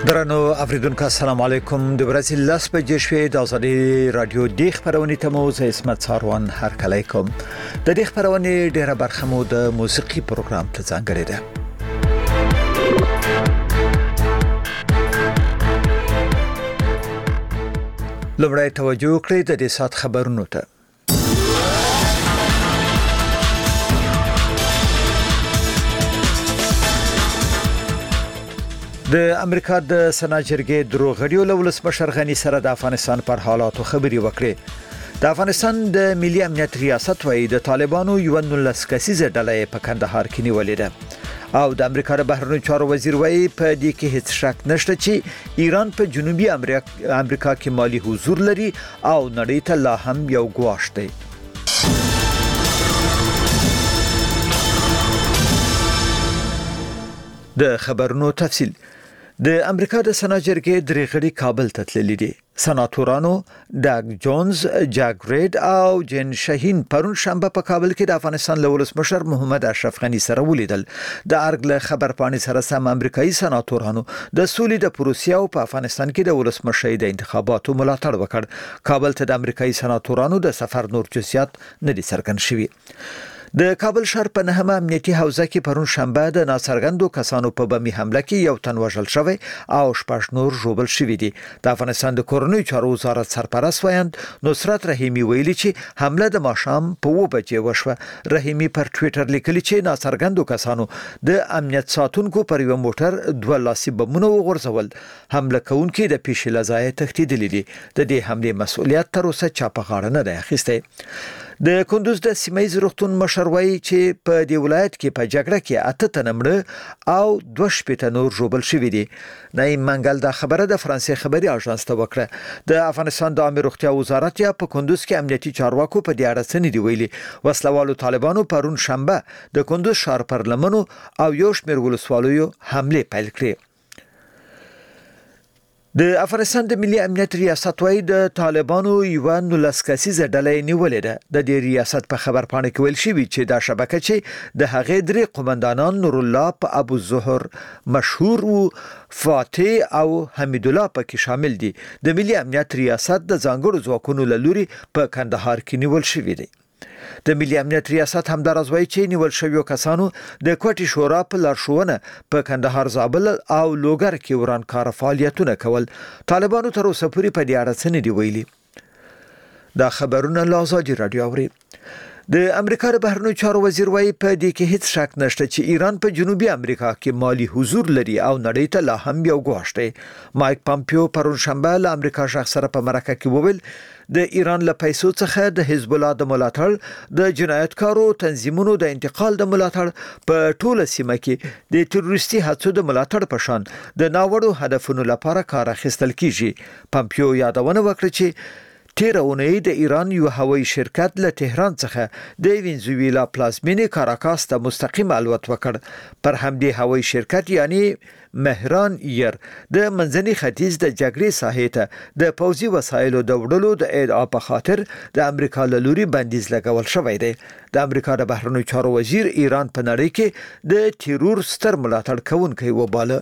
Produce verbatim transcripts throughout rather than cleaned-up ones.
درنو اوریدونکو السلام علیکم د برازیل لاس په جشوي د ازادي رادیو د خبرونې تمو زه اسمت ساروان هر کله کوم د دې خبرونې ډیره برخه مو د موسیقي پروګرام ته ځانګړې ده. لومړی توجه وکړئ د دې سات خبرونو ته. د امریکا د سنا جرګې دروغړیو له ولسمشر غنی سره د افغانستان پر حالاتو خبري وکړي. د افغانستان د ملي امنیت ریاست وايي د طالبانو یو نولس کسیزه ډله په کندهار کې نیولې ده او د امریکا د بهرنیو چارو وزیر وايي په دې کې هیڅ شک نشته چې ایران په جنوبي امریکا کې مالی حضور لري او نړۍ ته لا هم یو ګواښ دی. د خبرونو تفصیل. د امریکا د سنا جرګې درېغړي کابل ته تللي دي. سناتورانو ډاګ جونز، جاک ریډ او جن شاهین پرون شنبه په کابل کې د افغانستان له ولسمشر محمد اشرف غنی سره ولیدل. د ارګ له خبرپاڼې سره سم امریکایي سناتورانو د سولې د پروسې او په افغانستان کې د ولسمشر د انتخاباتو ملاتړ وکړ. کابل ته د امریکایي سناتورانو د سفر نور جزئیات نه دي څرګند شوي. د کابل شهر په نهمه امنیتي حوزه کې پرون شنبه د ناڅرګندو کسانو په بمي حمله کې یو تن وژل شوی او شپږ نور ژوبل شوي دي. د افغانستان د کورنیو چارو وزارت سرپرست ویاند نصرت رحیمی ویلي چې حمله د ماښام په اوه بجې وشوه. رحیمی پر ټوئیټر لیکلي چې ناڅرګندو کسانو د امنیت ساتونکو پر یو موټر دوه لاسي بمونه وغورځول. حمله کوونکي د پیښې له ځایه تښتېدلي دي. د دې حملې مسؤلیت تر اوسه چا په غاړه نه دی اخیستی. د کندوز د سیمایي روغتون مشر وایي چې په دې ولایت کې په جګړه کې اته تنه مړه او دوه شپېته نور ژوبل شوي دي. نایم منګل دا خبره د فرانسې خبري اژانس ته وکړه. د افغانستان د عامه روغتیا وزارت یا په کندوز کې امنیتي چارواکو په دې اړه څه نه دی ویلي. وسلوالو طالبانو پرون شنبه د کندوز ښار پر لمنو او یو شمېر ولسوالیو حمله پیل کړې. د افغانستان د ملي امنیت ریاست وايي د طالبانو یو نولس کسیزه ډله نیولې ده. د دې ریاست په خبرپاڼه کې ویل شوی چې دا شبکه چې د هغې درې قومندانان نور الله په ابو الزهر مشهور او فاتح او حمید الله پکې شامل دي. د ملي امنیت ریاست د ځانګړو ځواکونو له لوري په کندهار کې نیول شوی دی. د ملي امنیت ریاست همدارز وایي چې نیول شویو کسانو د کوټي شورا په لارښوونه په کندهار، زابل او لوګر کې ورانکار فعالیتونه کول. طالبانو تر اوسه پورې په دې اړه څه نه دی ویلي. دا خبرونه له ازادي رادیو اوري. د امریکا د بهرنیو چارو وزیر وايي په دې کې هیڅ شک نشته چې ایران په جنوبي امریکا کې مالی حضور لري او نړۍ ته لا هم یو ګواښ دی. مایک پامپیو پرون شنبه له امریکا شخص سره په مرکه کې وویل د ایران له پیسو څخه د حزب الله د ملاتړ، د جنایتکارو تنظیمونو د انتقال د ملاتړ، په ټوله سیمه کې د تروریستي هڅو د ملاتړ په شان د ناوړو هدفونو لپاره کار اخیستل کیږي. پامپیو یادونه وکړه چې تیره اونۍ د ایران یو هوایي شرکت له تهران څخه د وینزویلا پلازمینې کاراکاس ته مستقیم الوت وکړ. پر همدې هوایي شرکت یعنی مهران ایر د منځني ختیځ د جګړې ساحې ته د پوځي وسایلو د وړلو د ادعا په خاطر د امریکا له لوري بندیز لګول شوی دی. د امریکا د بهرنیو چارو وزیر ایران په نړۍ کې د تیرور ستر ملاتړ کوونکی وباله.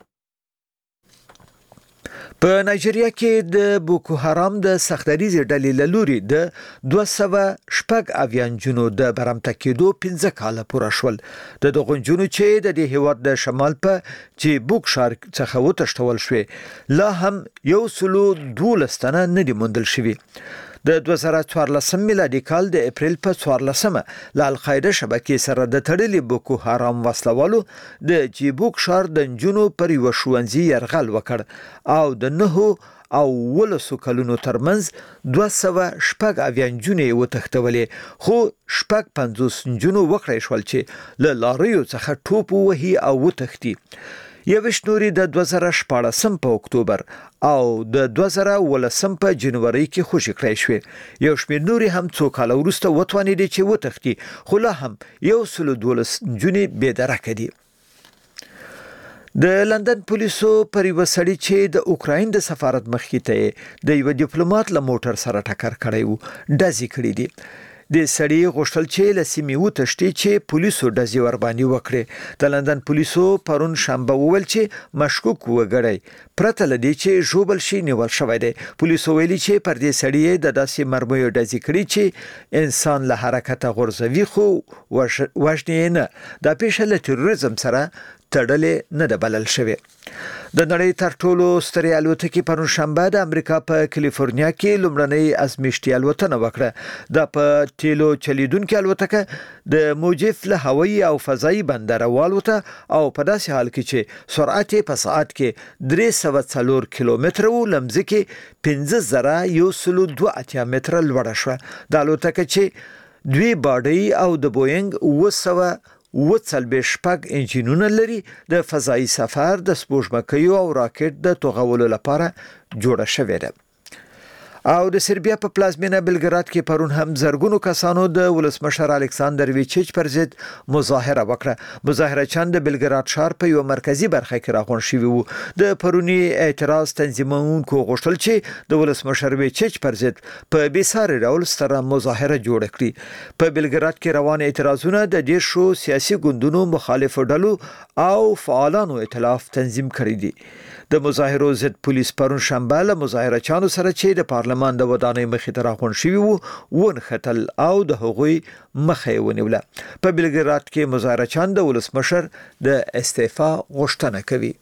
په نایجیریا کې د بوکو حرام د سختدریزې ډلې له لوري د دوه سوه شپږ اویا نجونو د برمته کېدو پنځه کاله پوره شول. د دغو نجونو چې د دې هېواد د شمال په چیبوک ښار څخه وتښتول شوې لا هم یو سلو دولس تنه نه دي موندل شوي. د دوه زره څوارلسم میلادي کال د اپریل په څوارلسمه له القاعده شبکې سره د تړلي بوکو حرام وسلوالو د چیبوک ښار د نجونو پر یوه ښوونځي یرغل وکړ او د نهو او ولسو کلونو ترمنځ دوه سوه شپږ اویا نجونې وتښتولې، خو شپږ پنځوس نجونو وکړی شول چې له لاریو څخه ټوپ ووهي او وتښتي. یویشت نورې د دوه زره شپاړسم په اکتوبر او د دوه زره اوولسم په جنوري کې خوشي کړای شوې. یو شمېر نورې هم څو کاله وروسته وتوانېدې چې وتښتي، خو لا هم یو سلو دولس نجونې بېدرکه دي. د لندن پولیسو پر یو سړي چې د اوکراین د سفارت مخې ته د یو ډیپلوماټ له موټر سره ټکر کړی و ډزې کړې دي. د سړي غوښتل چې له سیمې وتښتي چې پولیسو ډزې ور باندې وکړي. د لندن پولیسو پرون شنبه وویل چې مشکوک وګړی پرته له دې چې ژوبل شي نیول شوی دی. پولیسو ویلي چې پر دې سړي د داسې مرمیو ډزې کړي چې انسان له حرکته غورځوي خو وژنې نه. دا پیښه له تروریزم سره تړلې نه ده بلل شوې. د نړۍ تر ټولو سترې الوتکې پرون شنبه د امریکا په کالیفورنیا کې لومړنۍ ازمیښتي الوتنه وکړه. دا په تیلو چلیدونکې الوتکه د موجف له هوایي او فضایي بندر والوته او په داسې حال کې چې سرعت په ساعت کې درې سوه څلور کیلومتره و لمځکه پنځه زره یو سل دوه اتیا متره لوړه شوه. د الوتکه چې دوی باډي او د بوینګ اوه سوه اوه څلوېښت شپږ انجینونه لري د فضایي سفر د سپوږمکیو او راکټ د توغولو لپاره جوړه شوې ده. او د سربیا په پلازمینه بلګراد کې پرون هم زرګونو کسانو د ولسمشر الکساندر ویچیچ پر ضد مظاهره وکړه. مظاهره چند د بلګراد ښار په یو مرکزی برخه کې راغونډ شوی وو. د پرونی اعتراض تنظیمونکو غوښتل چې د ولسمشر ویچیچ پر ضد په بیساري ډول ستره مظاهره جوړه کړي. په بلګراد کې روان اعتراضونه د ډیر شو سیاسي ګوندونو مخالفو ډلو او فعالانو ائتلاف تنظیم کړی دي. د مظاهرو ضد پولیس پرون شنبه له مظاهره چانو سره چې د پارلمان د ودانۍ مخې ته راغونډ شوي وو ونښتل او د هغوی مخه یې ونیوله. په بلګراد کې مظاهره چان د ولسمشر د استعفا غوښتنه کوي.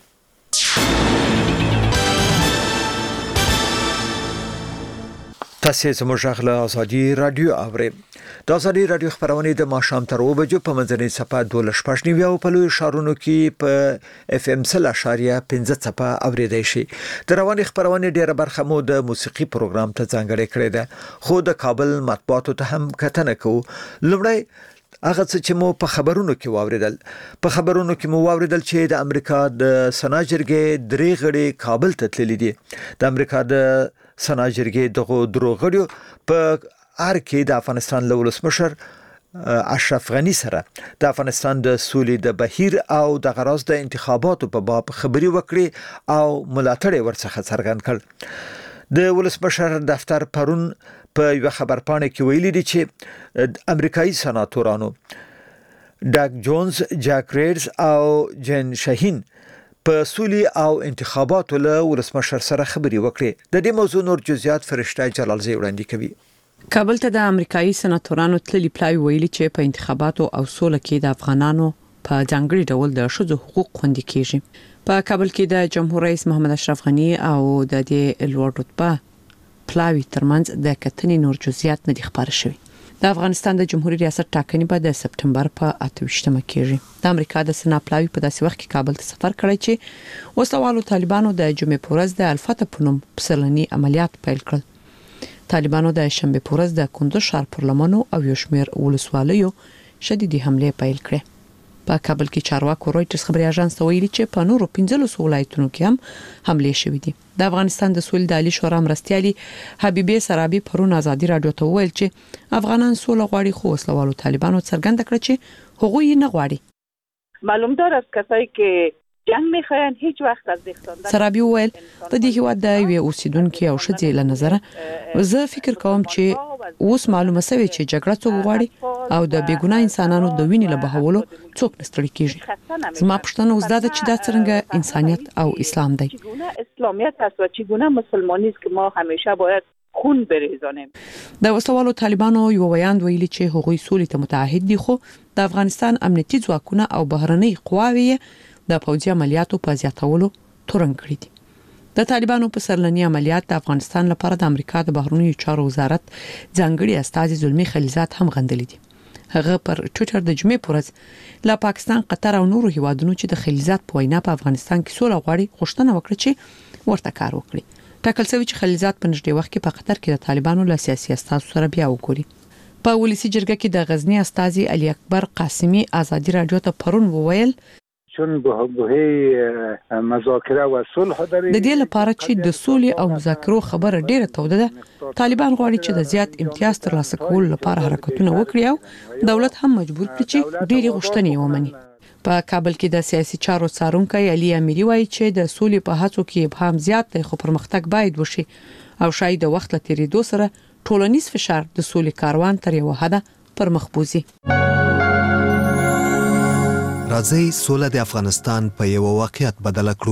تاسو زموږ غږ له ازادي رادیو اورئ. د ازادي رادیو خبرونه د ماښام تر اوه بجو په منځنۍ صفه دوه شپږ نیو په لوی شارونو کې په اف ام سل اشاریه پنځه صفه اوریدای شي. د رواني خبرونه ډیره برخه مو د موسیقي پروګرام ته ځانګړې کړې ده خو د کابل مطبوعاتو ته هم کتنه کوو. لومړی هغه څه چې مو په خبرونو کې واوریدل په خبرونو کې مو واوریدل چې د امریکا د سنا جرګې درې غړي کابل ته تللي دي. د امریکا د سنا جرګې دغه درو غړي په ار کې د افغانستان له ولسمشر اشرف غنی سره د افغانستان د سولې د بهیر او د غراز د انتخاباتو په باب خبري وکړي او ملاتړ ورڅخه څرګند کړ. د ولسمشر دفتر پرون په یو خبرپاڼه کې ویلي دي چې امریکایي سناتورانو ډاګ جونز، جاک ریډز او جن شاهین په سولې او انتخاباتو له ولسمشر سره خبري وکړي. د دې موضوع نور جزئیات فرشته جلالزی وړاندې کوي. کابل ته د امریکایي سناتورانو تللي پلای ویلي چې په انتخاباتو او سوله کې د افغانانو په ځانګړي ډول د ښځو حقوق خوندي کیږي. په کابل کې د جمهور رئیس محمد اشرف غنی او د دې لوړ رتبه پلاوی ترمنځ د کتنې نور جزئیات نه دي خبر شوي. د افغانستان د جمهوریت ریاست ټاکنې به د سپټمبر په اته ویشتمه کېږي. د امریکا د سنا پلاوی په داسې وخت کې کابل ته سفر کړی چې وسوالو طالبانو د جمعې په ورځ د الفتح په نوم پسرلني عملیات پیل کړل. طالبانو د شنبه په ورځ د کندوز ښار پر لمنو او یو شمېر ولسوالیو شدیدي حمله پیل کړې. په کابل کې چارواکو رويټرز خبري اژانس ته ویلي چې په نورو پنځلسو ولایتونو کې هم حمله شوې دي. د افغانستان د سولې د عالی شورا مرستيالي حبيبي سرابي پرون ازادي رادیو ته ویل چې افغانان سوله غواړي خو وسلوالو طالبانو څرګنده کړ چې هغوی نه غواړي. معلوم دار است کسایی که جنگ میخواین هیچ وقت از ریختاندن. سرابي ویل د دې هیواد د یو اوسیدونکو او شذې له نظر زه فکر کوم چې اوس معلومه شوی چې جګړه څوک غواړي او د بیګناه انسانانو د وینې له بهولو څوک نستړي کیږي. زما پښتنه اوس دا ده چې دا څنګه انسانیت او اسلام دی. اسلامیت است و چگونه مسلمانی است که ما همیشه باید خون بریزانیم. د وسوالو طالبانو یو ویاند ویلي چې هغوی سولې ته متعهد دي خو د افغانستان امنیتي ځواکونه او بهرنۍ قواوې د پوځي عملیاتو په زیاتولو تورن کړی دي. د طالبانو په سرلني عملیات د افغانستان لپاره د امریکا د بهرنیو چارو وزارت ځانګړي استازي زلمی خلیزات هم غندلې دي. هغه پر ټوئیټر د جمعې په ورځ له پاکستان، قطر او نورو هیوادونو چې د خلیزات په وینا په افغانستان کې سوله غواړي غوښتنه وکړه چې ورته کار وکړي. ټاکل شوی چې خلیزات په نږدې وخت کې په قطر کې د طالبانو له سیاسي استازو سره بیا وګوري. په ولسی جرګه کې د غزنی استازي علي اکبر قاسمی ازادي رادیو ته پرون وویل چون بهبهه مذاکره و صلح داري. د دې لپاره چې د سولې او مذاکرو خبره ډیره توده ده، طالبان غواړي چې د زیات امتیاز ترلاسه کولو لپاره حرکتونه وکړي او دولت هم مجبور کړي چې ډیری غوښتنې ومني. په کابل کې د سیاسي چارو څارونکي علي امیری وایي چې د سولې په هڅو کې ابهام زیات دی خو پرمختګ باید وشي او شاید د وخت له تیریدو سره ټولنیز فشار د سولې کاروان تر یو حده پر مخ بوزي. راځي سوله د افغانستان په یو واقعیت بدل کړو.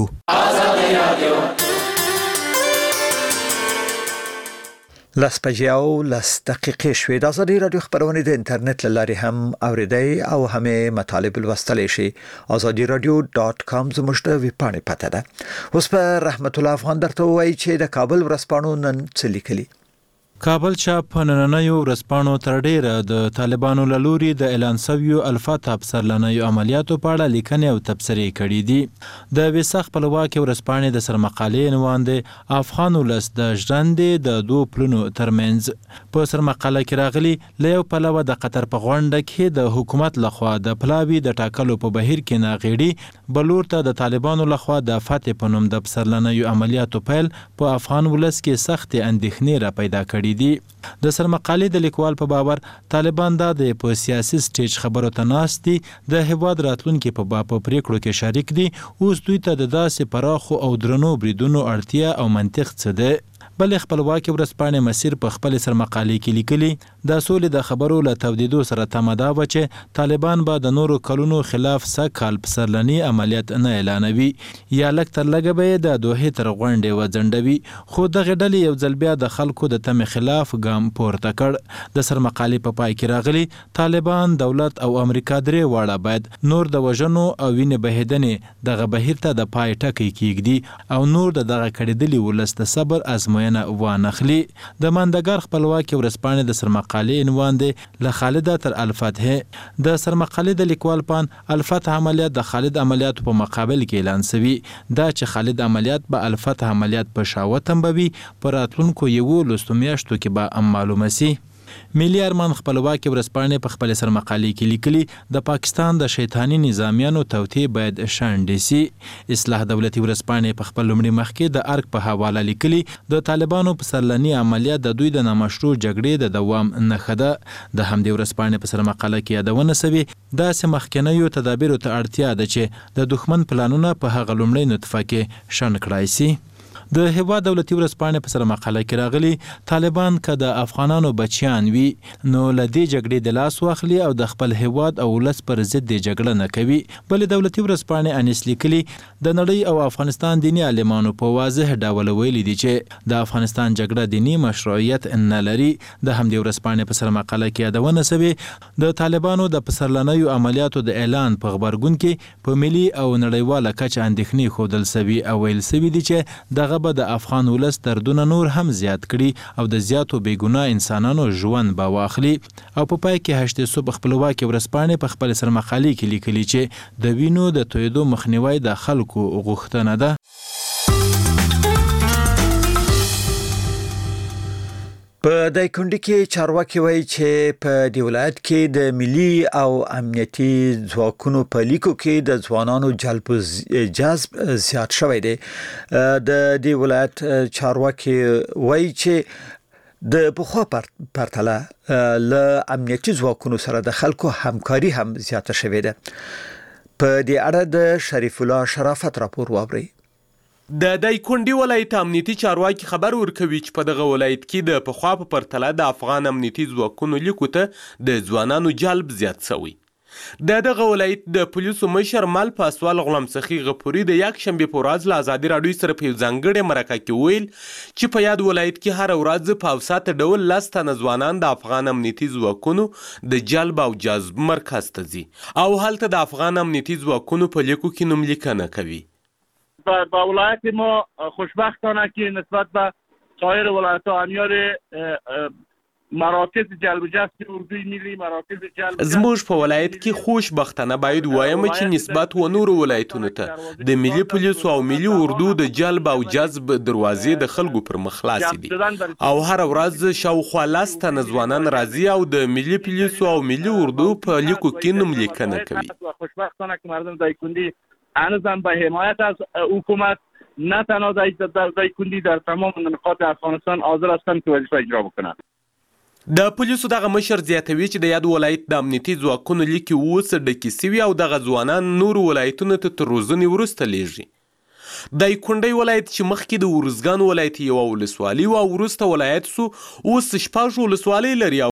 لاس پجاو لاس دقیقې شوې د ازادي رادیو خبرونه د انټرنیټ لاري هم اوریدای او هم مطالب لوستلی شي. ازادي رادیو ډاټ کام زموږ د ویب پاڼې پته ده. اوس په رحمت الله افغان درته وایي چې د کابل ورځپاڼو نن څه لیکلي. کابل چاپ په نننیو ورځپاڼو تر ډیره د طالبانو له لوري د اعلان شویو الفتح پسرلنیو عملیاتو په اړه لیکنې او تبصرې کړي دي. د وسخ خپلواکي ورځپاڼې د سرمقالې عنوان دی افغان ولس د ژوندې د دوه پلونو ترمنځ. په سرمقاله کې راغلي له یو پلوه د قطر په غونډه کې د حکومت لخوا د پلاوي د ټاکلو په بهیر کې ناغېړي، بلور ته د طالبانو لخوا د فتح په نوم د پسرلنیو عملیاتو پیل په افغان ولس کې سخت اندېښنې را پیدا کړي دي. د سرمقالې د لیکوال په باور طالبان دا د په سیاسي سټیج خبرو ته ناست دي، د هیواد راتلونکي په باب پریکړو کې شریک دي. اوس دوی ته د داسې پراخو او درنو بریدونو اړتیا او منطق څه ده. بل خپلواکي ورځپاڼې مسیر په خپل سرمقالې کې لیکلي د سولې د خبرو له تودیدو سره تمه دا و چې طالبان به د نورو کلونو خلاف سکهال پسرلني عملیات نه اعلانوي یا لږ تر لږه به د دوحې تر غونډې وځنډوي، خو دغه ډلې یو ځل بیا د خلکو د تمې خلاف ګام پورته کړ. د سرمقالې په پای کې راغلي طالبان، دولت او امریکا درې واړه باید نور د وژنو او وینې بهیدنې دغه بهیر ته د پای ټکی کېږدي او نور د دغه کړېدلي ولس د صبر ازموینه وانخلي. د ماندګار خپلواکي ورځپاڼې د سرمقالې عنوان دی له خالده تر الفتح. د سرمقالې د لیکوال پان الفتح عملیات د خالد عملیاتو په مقابل کې اعلان شوی دا چې خالد عملیات به الفتح عملیات په شاوه تنبوي پر راتلونکو یو لسو میاشتو کې به معلومه سي. ملي ارمان خپلواکي ورځپاڼې په خپل سرمقالې کې لیکلي د پاکستان د شیطانی نظامیانو توطئه باید شانډې سي. اصلاح دولتي ورځپاڼې په خپل لومړي مخ کې د ارګ په حواله لیکلي د طالبانو پسرلني عملیات د دوی د نامشروع جګړې د دوام نښه ده. د همدې ورځپاڼې په سرمقاله کې یادونه شوې داسې مخکنیو تدابیرو ته اړتیا ده چې د دښمن پلانونه په هغه لومړۍ نطفه کې شنډ کړای سي. د هیواد دولتي ورځپاڼې په سرمقاله کې راغلي طالبان که د افغانانو بچیان وي نو له دې جګړې د لاس واخلي او د خپل هیواد او ولس پر ضد جګړه نه کوي. بلې دولتي ورځپاڼې انیس لیکلي د نړۍ او افغانستان دیني عالمانو په واضح ډول ویلي دي چې د افغانستان جګړه دیني مشروعیت نه لري. د همدې ورځپاڼې په سرمقاله کې یادونه شوې د طالبانو د پسرلنیو عملیاتو د اعلان په خبرګون کې په ملي او نړیواله کچه اندېښنې ښودل شوي او ویل شوي دي چې دغه به د افغان ولس دردونه نور هم زیات کړي او د زیاتو بېګناه انسانانو ژوند به واخلي. او په پای کې هشت صبح خپلواکي ورځپاڼې په خپل سرمقالې کې لیکلي چې د وینو د تویدو مخنیوی د خلکو غوښتنه ده. په دایکنډي کې چارواکي وایي چې په دې ولایت کې د ملي او امنیتي ځواکونو په لیکو کې د ځوانانو جلب جذب زیات شوی دی. د دې ولایت چارواکي وایي چې د پخوا پرتله له امنیتي ځواکونو سره د خلکو همکاري هم زیاته شوې ده. په دې اړه د شریف الله شرافت راپور واورئ. د دایکنډي ولایت امنیتي چارواکي خبر ورکوي چې په دغه ولایت کې د پخوا په پرتله د افغان امنیتي ځواکونو لیکو ته د ځوانانو جلب زیات شوی. د دغه ولایت د پولیسو مشر مل پاسوال غلام سخي غفوري د یک شنبه په ورځ له ازادي راډیو سره په ځانګړې مرکه کې ویل چې په یاد ولایت کې هر ورځ په اوسط ډول لس تنه ځوانان د افغان امنیتي ځواکونو د جلب او جذب مرکز ته ځي او هلته د افغان امنیتي ځواکونو په لیکو کې نوملیکنه کوي. با ولایت ما خوشبختانه که نسبت به سایر ولایت ها همیار مراکز جلب و جذب اردوی ملی مراکز جلب زموږ په ولایت کې خوشبختانه باید وایم چې نسبت و نورو ولایتونو ته د ملي پولیسو او ملي اردو د جلب او جذب دروازې د خلکو پر مخ خلاصې دي او هر ورځ شاوخوا لس تنه ځوانان راځي او د ملي پولیسو او ملي اردو په لیکو کې نوملیکنه کوي. خوشبختانه که مردم دایکنډي هنوزم به حمایت از حکومت نه تنها دایکنډي در تمام نقاط افغانستان حاضر هستند که وظیفه اجرا بکنند. د پولیسو دغه مشر زیاتوي چې د یاد ولایت د امنیتي ځواکونو لیکې اوس ډکې سوي او دغه ځوانان نورو ولایتونو ته تر روزنې وروسته لیږي. دایکنډي ولایت چې مخکې د ارزګان ولایت یو ولسوالي او وروسته ولایت سو اوس شپږ ولسوالۍ لري